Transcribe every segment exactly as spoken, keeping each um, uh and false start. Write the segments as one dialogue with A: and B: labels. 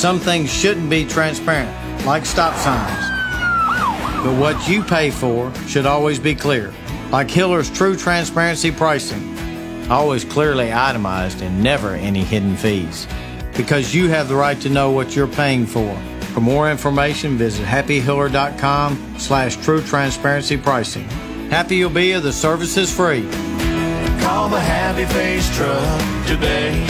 A: some things shouldn't be transparent, like stop signs. But what you pay for should always be clear, like Hiller's True Transparency Pricing. Always clearly itemized and never any hidden fees. Because you have the right to know what you're paying for. For more information, visit happyhiller.com slash true transparency pricing. Happy you'll be, the service is free.
B: Call the Happy Face Truck today.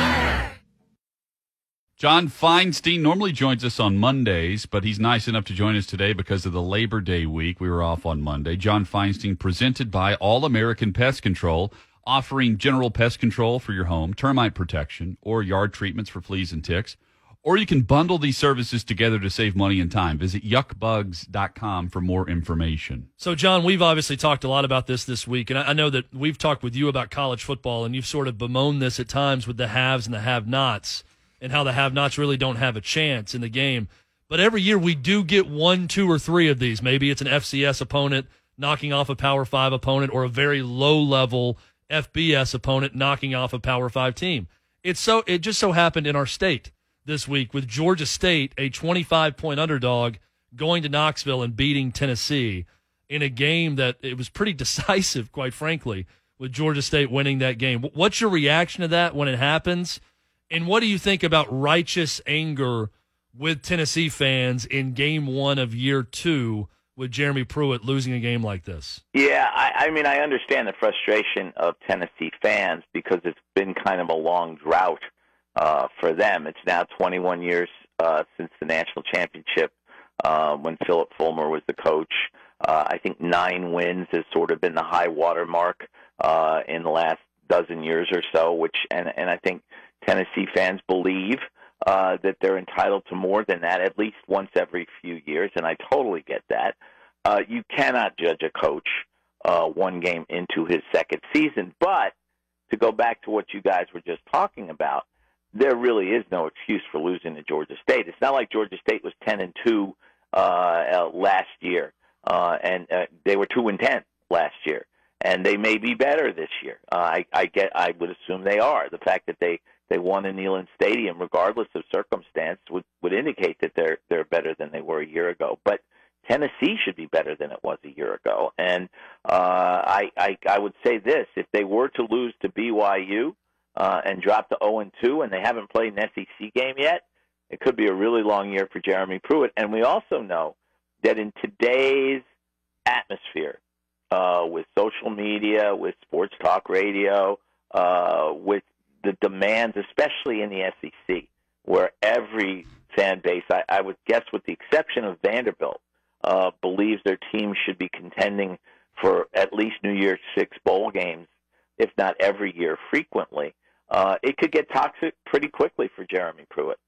C: John Feinstein normally joins us on Mondays, but he's nice enough to join us today because of the Labor Day week. We were off on Monday. John Feinstein, presented by All American Pest Control, offering general pest control for your home, termite protection, or yard treatments for fleas and ticks. Or you can bundle these services together to save money and time. Visit yuck bugs dot com for more information.
D: So, John, we've obviously talked a lot about this this week, and I know that we've talked with you about college football, and you've sort of bemoaned this at times with the haves and the have-nots, and how the have-nots really don't have a chance in the game. But every year we do get one, two, or three of these. Maybe it's an F C S opponent knocking off a Power five opponent, or a very low-level F B S opponent knocking off a Power five team. It's so it just so happened in our state this week with Georgia State, a twenty-five point underdog, going to Knoxville and beating Tennessee in a game that it was pretty decisive, quite frankly, with Georgia State winning that game. What's your reaction to that when it happens? And what do you think about righteous anger with Tennessee fans in game one of year two with Jeremy Pruitt losing a game like this?
E: Yeah, I, I mean, I understand the frustration of Tennessee fans because it's been kind of a long drought uh, for them. It's now twenty-one years uh, since the national championship uh, when Philip Fulmer was the coach. Uh, I think nine wins has sort of been the high water mark uh, in the last dozen years or so, which and, and I think Tennessee fans believe Uh, that they're entitled to more than that, at least once every few years, and I totally get that. Uh, you cannot judge a coach uh, one game into his second season, but to go back to what you guys were just talking about, there really is no excuse for losing to Georgia State. It's not like Georgia State was ten and two uh, uh, last year, uh, and uh, they were two and ten last year, and they may be better this year. Uh, I, I get, I would assume they are. The fact that they They won in Neyland Stadium, regardless of circumstance, would, would indicate that they're they're better than they were a year ago. But Tennessee should be better than it was a year ago. And uh, I, I I would say this: if they were to lose to B Y U uh, and drop to zero and two, and they haven't played an S E C game yet, it could be a really long year for Jeremy Pruitt. And we also know that in today's atmosphere, uh, with social media, with sports talk radio, uh, with the demands, especially in the S E C, where every fan base, I, I would guess with the exception of Vanderbilt, uh, believes their team should be contending for at least New Year's Six bowl games, if not every year, frequently. Uh, it could get toxic pretty quickly for Jeremy Pruitt.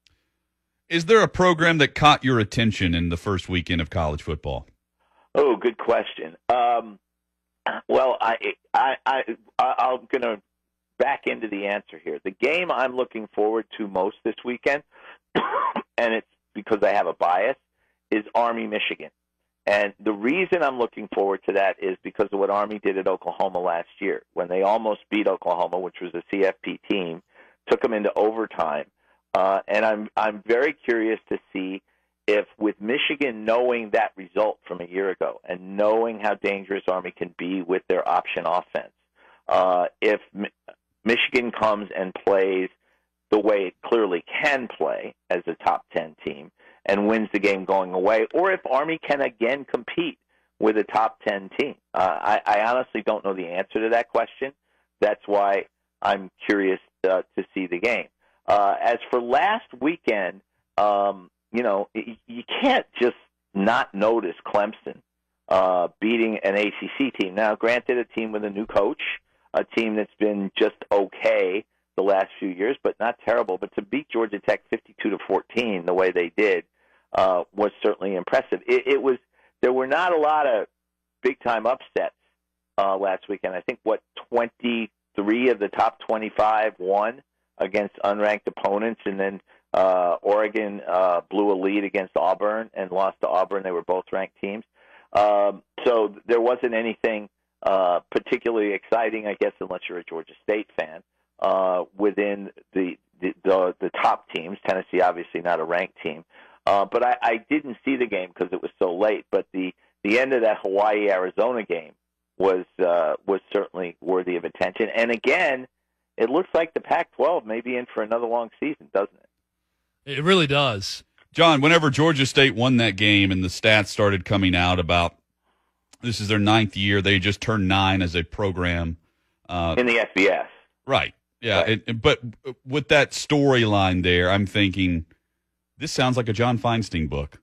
C: Is there a program that caught your attention in the first weekend of college football?
E: Oh, good question. Um, well, I, I, I, I'm going to back into the answer here. The game I'm looking forward to most this weekend, and it's because I have a bias, is Army, Michigan. And the reason I'm looking forward to that is because of what Army did at Oklahoma last year when they almost beat Oklahoma, which was a C F P team, took them into overtime. Uh, and I'm I'm very curious to see if, with Michigan knowing that result from a year ago and knowing how dangerous Army can be with their option offense, uh, if Michigan comes and plays the way it clearly can play as a top ten team and wins the game going away, or if Army can again compete with a top ten team. Uh, I, I honestly don't know the answer to that question. That's why I'm curious uh, to see the game. Uh, as for last weekend, um, you know, you can't just not notice Clemson uh, beating an A C C team. Now, granted, a team with a new coach, a team that's been just okay the last few years, but not terrible. But to beat Georgia Tech fifty-two to fourteen the way they did uh, was certainly impressive. It, it was there were not a lot of big time upsets uh, last weekend. I think what twenty-three of the top twenty-five won against unranked opponents, and then uh, Oregon uh, blew a lead against Auburn and lost to Auburn. They were both ranked teams, um, so there wasn't anything Uh, particularly exciting, I guess, unless you're a Georgia State fan, uh, within the the, the the top teams. Tennessee, obviously, not a ranked team, uh, but I, I didn't see the game because it was so late. But the the end of that Hawaii Arizona game was uh, was certainly worthy of attention. And again, it looks like the Pac twelve may be in for another long season, doesn't it?
D: It really does.
C: John, whenever Georgia State won that game and the stats started coming out about this is their ninth year, they just turned nine as a program. Uh,
E: in the F B S.
C: Right. Yeah.
E: Right.
C: It, but with that storyline there, I'm thinking this sounds like a John Feinstein book.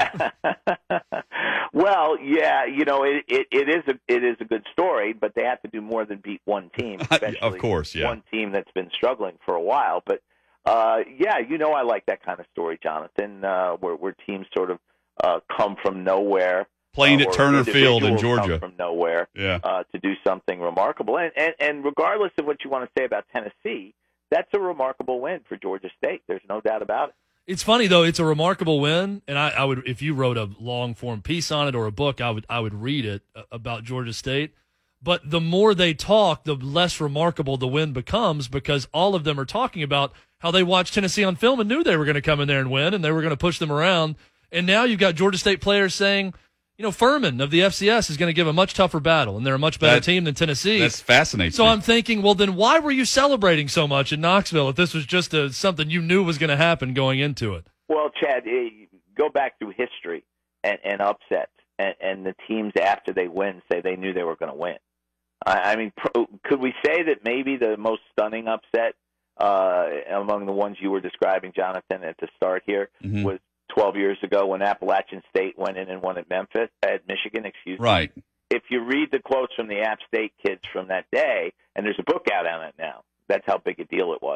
E: Well, yeah, you know, it, it, it is a it is a good story, but they have to do more than beat one team, especially
C: of course, yeah.
E: one team that's been struggling for a while. But uh, yeah, you know, I like that kind of story, Jonathan, uh, where where teams sort of uh, come from nowhere,
C: playing
E: uh,
C: at Turner Field in
E: individuals
C: Georgia
E: come from nowhere,
C: yeah.
E: uh, to do something remarkable. And, and and regardless of what you want to say about Tennessee, that's a remarkable win for Georgia State. There's no doubt about it.
D: It's funny though; it's a remarkable win, and I, I would, if you wrote a long form piece on it or a book, I would, I would read it about Georgia State. But the more they talk, the less remarkable the win becomes because all of them are talking about how they watched Tennessee on film and knew they were going to come in there and win, and they were going to push them around. And now you've got Georgia State players saying, you know, Furman of the F C S is going to give a much tougher battle, and they're a much better
C: that,
D: team than Tennessee.
C: That's fascinating.
D: So I'm thinking, well, then why were you celebrating so much in Knoxville if this was just a, something you knew was going to happen going into it?
E: Well, Chad, go back through history and, and upsets, and, and the teams after they win say they knew they were going to win. I, I mean, pro, could we say that maybe the most stunning upset uh, among the ones you were describing, Jonathan, at the start here mm-hmm. was twelve years ago when Appalachian State went in and won at Memphis, at Michigan, excuse me.
C: Right.
E: If you read the quotes from the App State kids from that day, and there's a book out on it now, that's how big a deal it was.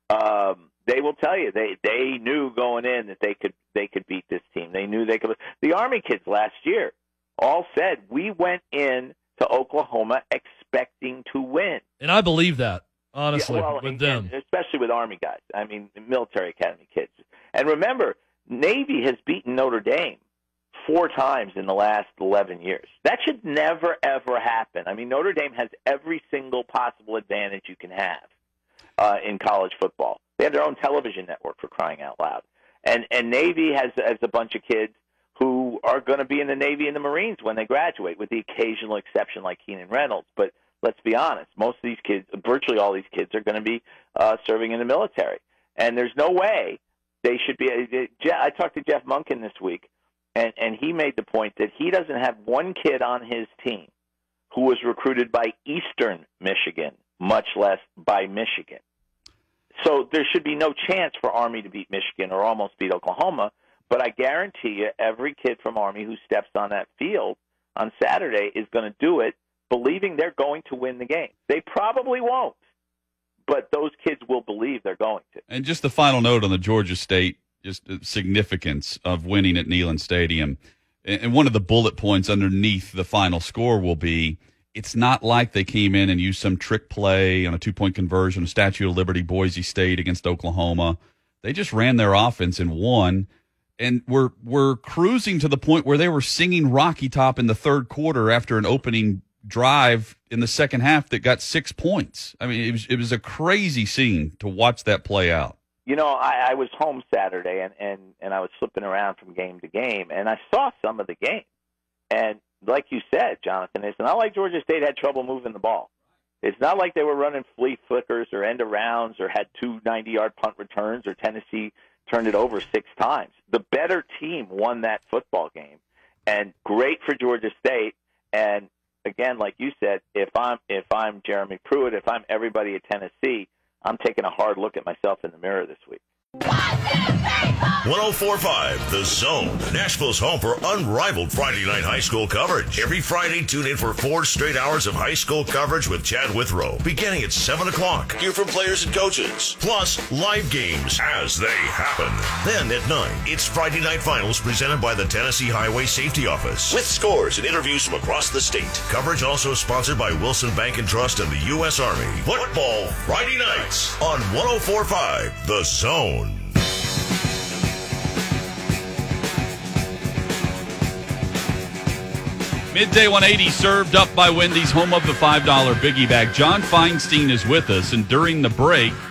E: Um, they will tell you they, they knew going in that they could they could beat this team. They knew they could. The Army kids last year all said we went in to Oklahoma expecting to win,
D: and I believe that honestly
E: yeah, well,
D: with
E: and,
D: them,
E: and especially with Army guys. I mean, military academy kids. And remember, Navy has beaten Notre Dame four times in the last eleven years. That should never ever happen. I mean, Notre Dame has every single possible advantage you can have uh, in college football. They have their own television network, for crying out loud. And and Navy has, has a bunch of kids who are going to be in the Navy and the Marines when they graduate, with the occasional exception like Keenan Reynolds. But let's be honest, most of these kids, virtually all these kids, are going to be uh, serving in the military. And there's no way they should be. I talked to Jeff Munkin this week, and, and he made the point that he doesn't have one kid on his team who was recruited by Eastern Michigan, much less by Michigan. So there should be no chance for Army to beat Michigan or almost beat Oklahoma. But I guarantee you every kid from Army who steps on that field on Saturday is going to do it believing they're going to win the game. They probably won't, but those kids will believe they're going to.
C: And just the final note on the Georgia State just significance of winning at Neyland Stadium. And one of the bullet points underneath the final score will be, it's not like they came in and used some trick play on a two-point conversion, Statue of Liberty, Boise State against Oklahoma. They just ran their offense and won, and were were cruising to the point where they were singing Rocky Top in the third quarter after an opening drive in the second half that got six points. I mean, it was it was a crazy scene to watch that play out.
E: You know, I, I was home Saturday, and, and, and I was flipping around from game to game, and I saw some of the game. And like you said, Jonathan, it's not like Georgia State had trouble moving the ball. It's not like they were running flea flickers or end arounds or had two ninety-yard punt returns or Tennessee turned it over six times. The better team won that football game, and great for Georgia State. And again, like you said, if I'm if I'm Jeremy Pruitt, if I'm everybody at Tennessee, I'm taking a hard look at myself in the mirror this week.
F: one oh four point five The Zone, Nashville's home for unrivaled Friday night high school coverage. Every Friday, tune in for four straight hours of high school coverage with Chad Withrow, beginning at seven o'clock. Hear from players and coaches, plus live games as they happen. Then at nine, it's Friday Night Finals presented by the Tennessee Highway Safety Office, with scores and interviews from across the state. Coverage also sponsored by Wilson Bank and Trust and the U S Army. Football Friday nights on one oh four point five The Zone.
C: Midday one eighty served up by Wendy's, home of the five dollar Biggie Bag. John Feinstein is with us, and during the break,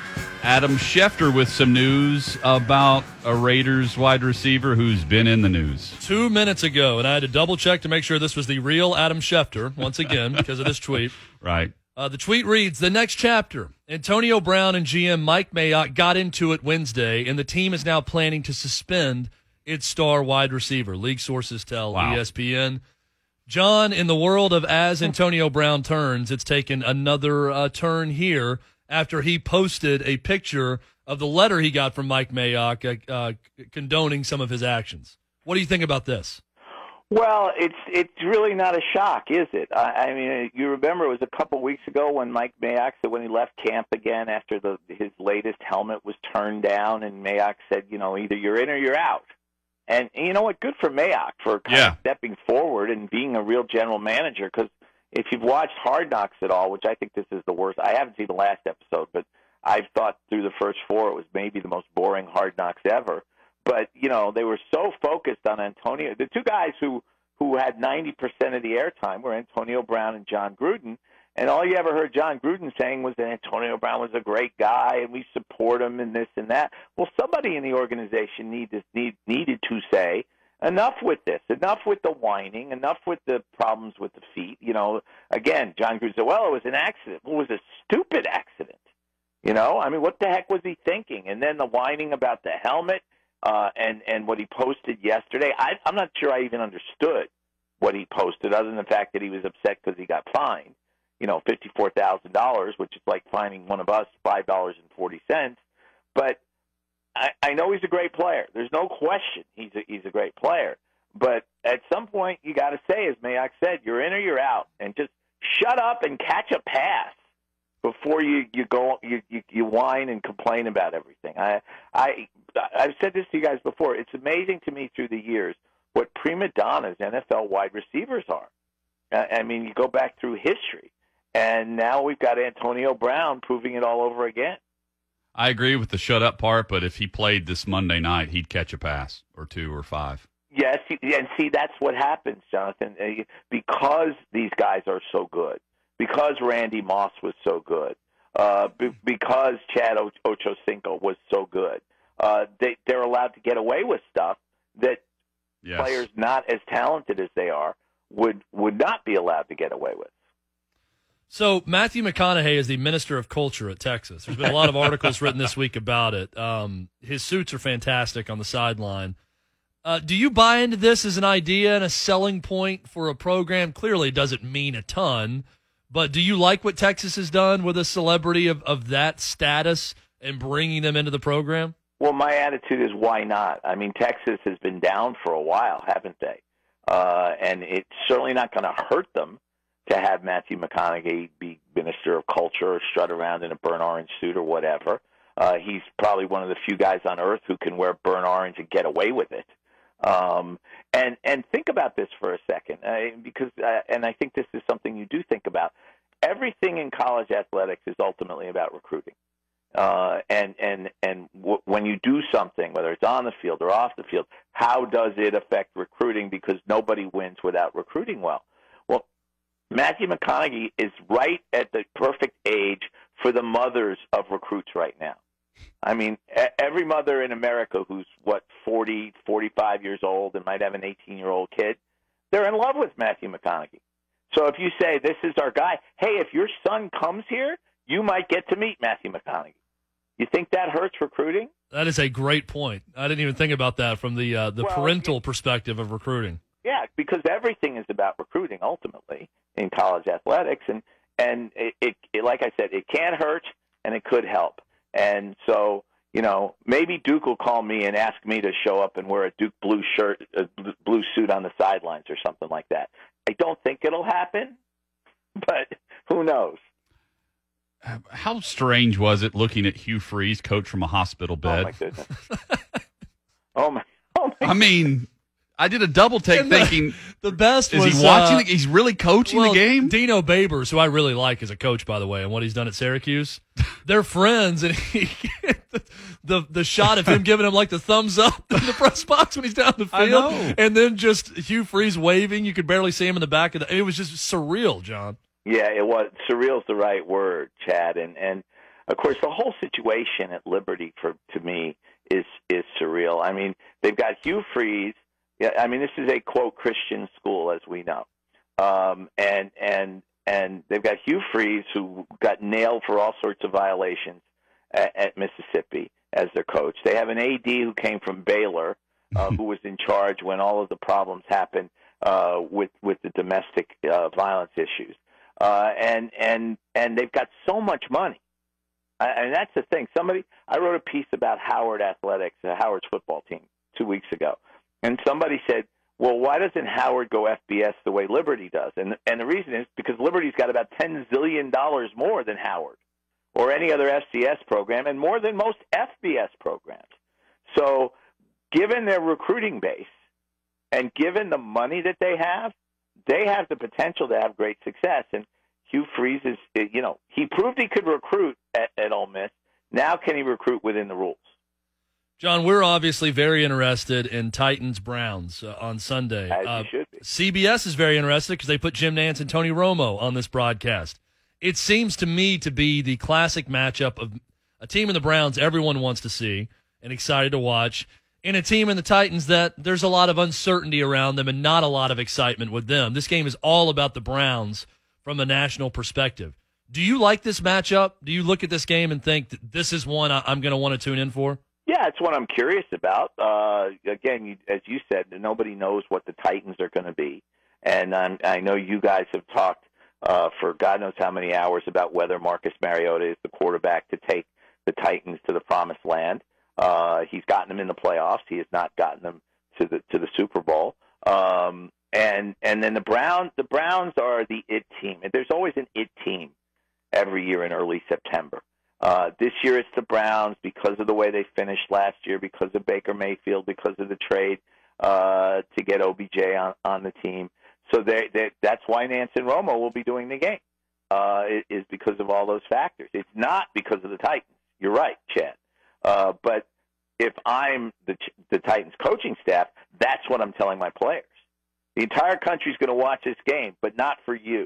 C: Adam Schefter with some news about a Raiders wide receiver who's been in the news.
D: Two minutes ago, and I had to double-check to make sure this was the real Adam Schefter, once again, because of this tweet.
C: Right.
D: Uh, the tweet reads, the next chapter. Antonio Brown and G M Mike Mayock got into it Wednesday, and the team is now planning to suspend its star wide receiver. League sources tell
C: Wow.
D: E S P N. John, in the world of as Antonio Brown turns, it's taken another uh, turn here after he posted a picture of the letter he got from Mike Mayock uh, uh, condoning some of his actions. What do you think about this?
E: Well, it's it's really not a shock, is it? I, I mean, you remember it was a couple weeks ago when Mike Mayock said when he left camp again after the his latest helmet was turned down, and Mayock said, you know, either you're in or you're out. And, and you know what? Good for Mayock for kind
C: Yeah.
E: of stepping forward and being a real general manager, because if you've watched Hard Knocks at all, which I think this is the worst, I haven't seen the last episode, but I've thought through the first four it was maybe the most boring Hard Knocks ever. But, you know, they were so focused on Antonio. The two guys who, who had ninety percent of the airtime were Antonio Brown and John Gruden. And all you ever heard John Gruden saying was that Antonio Brown was a great guy and we support him and this and that. Well, somebody in the organization needed, need, needed to say, enough with this. Enough with the whining. Enough with the problems with the feet. You know, again, John Gruden said, well, it was an accident. Well, it was a stupid accident. You know, I mean, what the heck was he thinking? And then the whining about the helmet uh, and, and what he posted yesterday. I, I'm not sure I even understood what he posted, other than the fact that he was upset because he got fined, you know, fifty-four thousand dollars, which is like fining one of us five dollars and forty cents. But I, I know he's a great player. There's no question he's a, he's a great player. But at some point, you got to say, as Mayock said, you're in or you're out, and just shut up and catch a pass before you, you go you, you, you whine and complain about everything. I I I've said this to you guys before. It's amazing to me through the years what prima donnas N F L wide receivers are. I, I mean, you go back through history, and now we've got Antonio Brown proving it all over again.
C: I agree with the shut up part, but if he played this Monday night, he'd catch a pass or two or five.
E: Yes, and see, that's what happens, Jonathan, because these guys are so good, because Randy Moss was so good, uh, b- because Chad o- Ochocinco was so good. Uh, they, they're allowed to get away with stuff that
C: Yes.
E: players not as talented as they are would would not be allowed to get away with.
D: So Matthew McConaughey is the Minister of Culture at Texas. There's been a lot of articles written this week about it. Um, his suits are fantastic on the sideline. Uh, do you buy into this as an idea and a selling point for a program? Clearly it doesn't mean a ton, but do you like what Texas has done with a celebrity of, of that status and bringing them into the program?
E: Well, my attitude is why not? I mean, Texas has been down for a while, haven't they? Uh, and it's certainly not going to hurt them to have Matthew McConaughey be Minister of Culture or strut around in a burnt orange suit or whatever. Uh, he's probably one of the few guys on earth who can wear burnt orange and get away with it. Um, and and think about this for a second, uh, because uh, and I think this is something you do think about. Everything in college athletics is ultimately about recruiting. Uh, and and and w- when you do something, whether it's on the field or off the field, how does it affect recruiting? Because nobody wins without recruiting well. Well, Matthew McConaughey is right at the perfect age for the mothers of recruits right now. I mean, every mother in America who's, what, forty, forty-five years old and might have an eighteen-year-old kid, they're in love with Matthew McConaughey. So if you say, this is our guy, hey, if your son comes here, you might get to meet Matthew McConaughey. You think that hurts recruiting?
D: That is a great point. I didn't even think about that from the uh, the
E: well,
D: parental
E: it,
D: perspective of recruiting.
E: Yeah, because everything is about recruiting ultimately in college athletics, and and it, it, it like I said, it can hurt and it could help. And so, you know, maybe Duke will call me and ask me to show up and wear a Duke blue shirt, a blue suit on the sidelines or something like that. I don't think it'll happen, but who knows?
C: How strange was it looking at Hugh Freeze, coach from a hospital bed?
E: Oh, my goodness. oh, my, oh, my
C: I mean, I did a double take
D: the,
C: thinking,
D: the best
C: is
D: was,
C: he watching?
D: Uh,
C: the, he's really coaching
D: well,
C: the game?
D: Dino Babers, who I really like as a coach, by the way, and what he's done at Syracuse, they're friends, and he, the, the the shot of him giving him like the thumbs up in the press box when he's down the
C: I
D: field,
C: know.
D: and then just Hugh Freeze waving. You could barely see him in the back of the. It was just surreal, John.
E: Yeah, it was. Surreal's the right word, Chad. And, and of course, the whole situation at Liberty for to me is is surreal. I mean, they've got Hugh Freeze. Yeah, I mean, this is a quote Christian school, as we know, um, and and and they've got Hugh Freeze, who got nailed for all sorts of violations at, at Mississippi as their coach. They have an A D who came from Baylor, uh, who was in charge when all of the problems happened uh, with with the domestic uh, violence issues, uh, and and and they've got so much money. And that's the thing. Somebody, I wrote a piece about Howard Athletics, uh, Howard's football team, two weeks ago, and somebody said, "Well, why doesn't Howard go F B S the way Liberty does?" And and the reason is because Liberty's got about ten zillion dollars more than Howard or any other F C S program, and more than most F B S programs. So, given their recruiting base and given the money that they have, they have the potential to have great success. And Hugh Freeze is, you know, he proved he could recruit at, at Ole Miss. Now can he recruit within the rules?
D: John, we're obviously very interested in Titans-Browns uh, on Sunday.
E: As
D: uh,
E: you should be.
D: C B S is very interested because they put Jim Nantz and Tony Romo on this broadcast. It seems to me to be the classic matchup of a team in the Browns everyone wants to see and excited to watch, and a team in the Titans that there's a lot of uncertainty around them and not a lot of excitement with them. This game is all about the Browns from a national perspective. Do you like this matchup? Do you look at this game and think that this is one I'm going to want to tune in for?
E: Yeah, it's what I'm curious about. Uh, again, you, as you said, nobody knows what the Titans are going to be. And um, I know you guys have talked uh, for God knows how many hours about whether Marcus Mariota is the quarterback to take the Titans to the promised land. Uh, he's gotten them in the playoffs. He has not gotten them to the to the Super Bowl. Um, and and then the Browns, the Browns are the it team. And there's always an it team every year in early September. Uh, this year it's the Browns because of the way they finished last year, because of Baker Mayfield, because of the trade uh, to get O B J on, on the team. So they, they, that's why Nantz and Romo will be doing the game, uh, is because of all those factors. It's not because of the Titans. You're right, Chad. Uh, but if I'm the, the Titans coaching staff, that's what I'm telling my players. The entire country's going to watch this game, but not for you.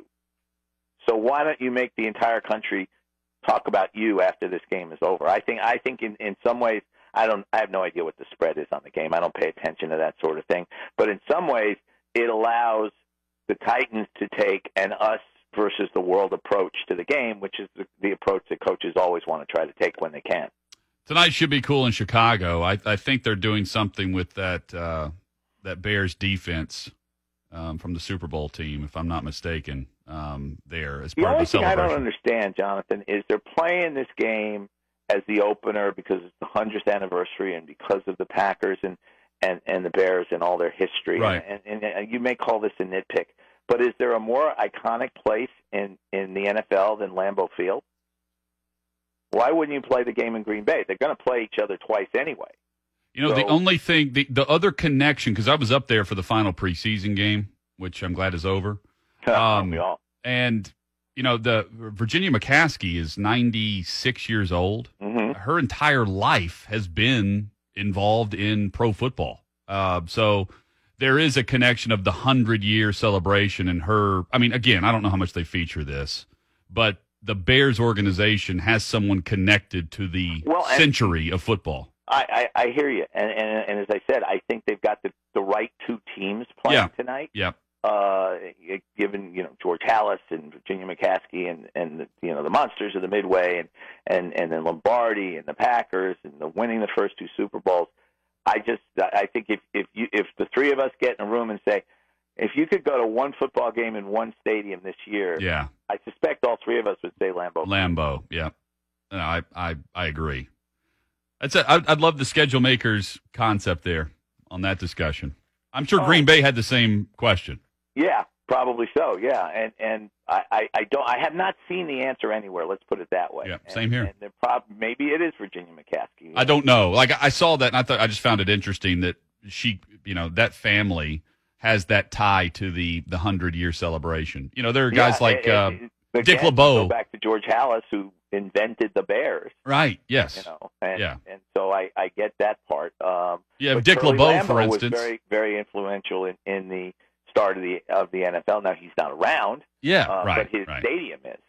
E: So why don't you make the entire country talk about you after this game is over? I think I think in, in some ways, I don't I have no idea what the spread is on the game. I don't pay attention to that sort of thing. But in some ways, it allows the Titans to take an us versus the world approach to the game, which is the, the approach that coaches always want to try to take when they can.
C: Tonight should be cool in Chicago. I, I think they're doing something with that uh, that Bears defense um, from the Super Bowl team, if I'm not mistaken. Um, there as part
E: the
C: of the celebration.
E: The only thing I don't understand, Jonathan, is they're playing this game as the opener because it's the hundredth anniversary and because of the Packers and, and, and the Bears and all their history.
C: Right.
E: And, and, and you may call this a nitpick, but is there a more iconic place in, in the N F L than Lambeau Field? Why wouldn't you play the game in Green Bay? They're going to play each other twice anyway.
C: You know,
E: so,
C: the only thing, the, the other connection, because I was up there for the final preseason game, which I'm glad is over. Um,
E: we all.
C: And, you know, the Virginia McCaskey is ninety-six years old.
E: Mm-hmm.
C: Her entire life has been involved in pro football. Uh, so there is a connection of the hundred-year celebration and her. I mean, again, I don't know how much they feature this, but the Bears organization has someone connected to the
E: well,
C: century of football.
E: I, I, I hear you. And, and, and as I said, I think they've got the, the right two teams playing
C: Yeah.
E: tonight.
C: Yeah.
E: Uh, given, you know, George Halas and Virginia McCaskey and, and the, you know, the monsters of the Midway and, and, and then Lombardi and the Packers and the winning the first two Super Bowls. I just, I think if, if you, if the three of us get in a room and say, if you could go to one football game in one stadium this year,
C: Yeah.
E: I suspect all three of us would say Lambeau.
C: Lambeau, yeah. No, I, I, I agree. That's it. I'd, I'd love the schedule makers concept there on that discussion. I'm sure
E: Oh.
C: Green Bay had the same question.
E: Yeah, probably so. Yeah, and and I, I, I don't I have not seen the answer anywhere. Let's put it that way.
C: Yeah,
E: and,
C: same here.
E: And the prob- maybe it is Virginia McCaskey.
C: I don't know. Like I saw that, and I thought I just found it interesting that she, you know, that family has that tie to the the hundred year celebration. You know, there are guys
E: Yeah,
C: like
E: and-
C: uh,
E: and
C: Dick
E: again,
C: LeBeau.
E: Go back to George Halas, who invented the Bears.
C: right. Yes.
E: You know, and,
C: Yeah.
E: and so I, I get that part. Um,
C: Yeah,
E: but
C: Dick
E: Curly
C: LeBeau,
E: Lambeau
C: for instance.
E: was very very influential in, in the start of the of the N F L. Now he's not around.
C: Yeah.
E: uh,
C: right.
E: But his
C: right.
E: stadium is.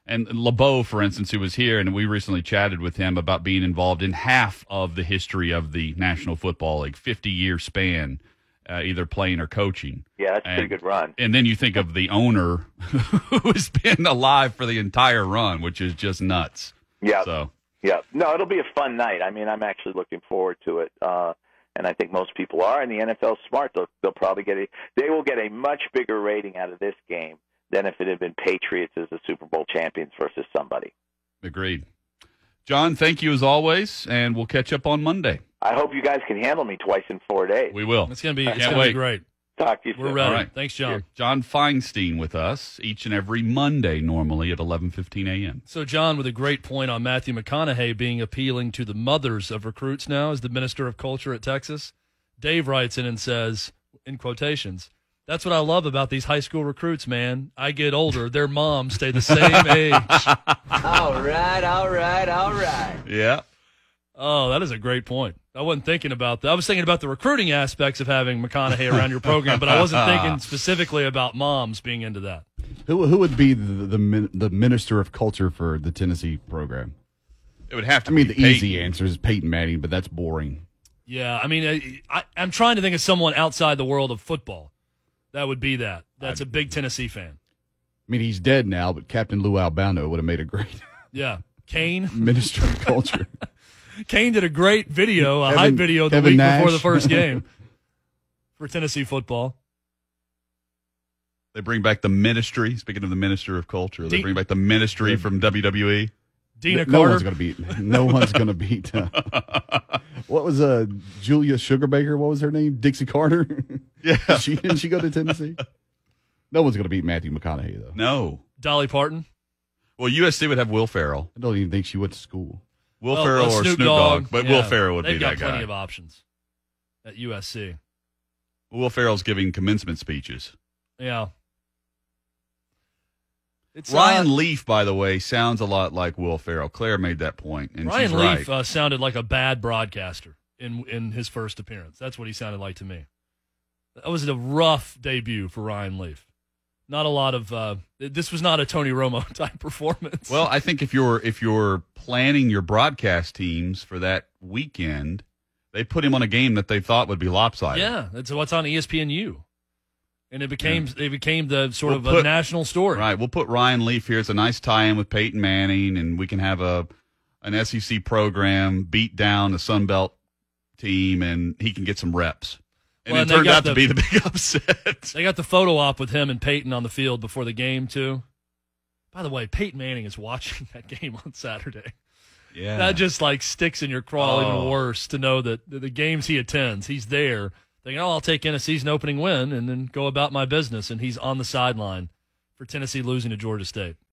C: And LeBeau, for instance, who was here, and we recently chatted with him about being involved in half of the history of the National Football League, fifty-year span, uh, either playing or coaching.
E: Yeah, that's a
C: and,
E: pretty good run.
C: And then you think of the owner who's been alive for the entire run, which is just nuts.
E: Yeah.
C: So.
E: Yeah. No, it'll be a fun night. I mean, I'm actually looking forward to it. Uh, and I think most people are, and the N F L's smart. They'll, they'll probably get a, they will get a much bigger rating out of this game than if it had been Patriots as the Super Bowl champions versus somebody.
C: Agreed. John, thank you as always, and we'll catch up on Monday.
E: I hope you guys can handle me twice in four days.
C: We will.
D: It's going to be, it's
C: Can't
D: gonna
C: wait.
D: be great.
E: Talk to you
D: We're
E: soon.
D: ready.
C: All right.
D: Thanks, John.
C: John Feinstein with us each and every Monday, normally at eleven fifteen a.m.
D: So, John, with a great point on Matthew McConaughey being appealing to the mothers of recruits now as the Minister of Culture at Texas, Dave writes in and says, in quotations, "That's what I love about these high school recruits, man. I get older, their moms stay the same age."
G: All right, all right, all right.
C: Yeah.
D: Oh, that is a great point. I wasn't thinking about that. I was thinking about the recruiting aspects of having McConaughey around your program, but I wasn't thinking specifically about moms being into that.
H: Who who would be the the, min, the minister of culture for the Tennessee program?
C: It would have to
H: I mean,
C: be
H: the easy
C: Peyton.
H: answer is Peyton Manning, but that's boring.
D: Yeah, I mean, I, I, I'm trying to think of someone outside the world of football that would be that. That's a big Tennessee fan.
H: I mean, he's dead now, but Captain Lou Albano would have made a great
D: Yeah, Kane.
H: minister of culture.
D: Kane did a great video, a
H: Kevin-
D: hype video the
H: Kevin
D: week
H: Nash.
D: before the first game for Tennessee football.
C: They bring back the ministry. Speaking of the minister of culture, they
D: Dean-
C: bring back the ministry from W W E.
D: Dina
H: no
D: Carter.
H: one's going to beat. No one's going to beat. Uh, what was uh, Julia Sugarbaker? What was her name? Dixie Carter?
C: Yeah.
H: she didn't she go to Tennessee? No one's going to beat Matthew McConaughey though.
C: No.
D: Dolly Parton.
C: Well, U S C would have Will Ferrell.
H: I don't even think she went to school.
C: Will
D: Well,
C: Ferrell
D: well,
C: or
D: Snoop
C: Snoop
D: Dogg.
C: Dogg, but
D: Yeah,
C: Will Ferrell would
D: they've
C: be
D: got
C: that
D: plenty
C: guy.
D: of options at U S C.
C: Will Ferrell's giving commencement speeches.
D: Yeah. It's
C: Ryan
D: uh,
C: Leaf, by the way, sounds a lot like Will Ferrell. Claire made that point, and
D: Ryan
C: she's
D: Leaf
C: right.
D: uh, sounded like a bad broadcaster in in his first appearance. That's what he sounded like to me. That was a rough debut for Ryan Leaf. Not a lot of. Uh, this was not a Tony Romo type performance.
C: Well, I think if you're if you're planning your broadcast teams for that weekend, they put him on a game that they thought would be lopsided.
D: yeah, that's what's on E S P N U, and it became it became the sort
C: We'll
D: of a
C: put-
D: national story.
C: Right. We'll put Ryan Leaf here. It's a nice tie-in with Peyton Manning, and we can have a an S E C program beat down a Sun Belt team, and he can get some reps. And
D: Well,
C: it
D: and they
C: turned
D: got
C: out to
D: the-
C: be the big upset.
D: They got the photo op with him and Peyton on the field before the game too. By the way, Peyton Manning is watching that game on Saturday.
C: Yeah.
D: That just like sticks in your craw
C: Oh.
D: even worse to know that the the games he attends, he's there thinking, oh, I'll take in a season opening win and then go about my business. And he's on the sideline for Tennessee losing to Georgia State.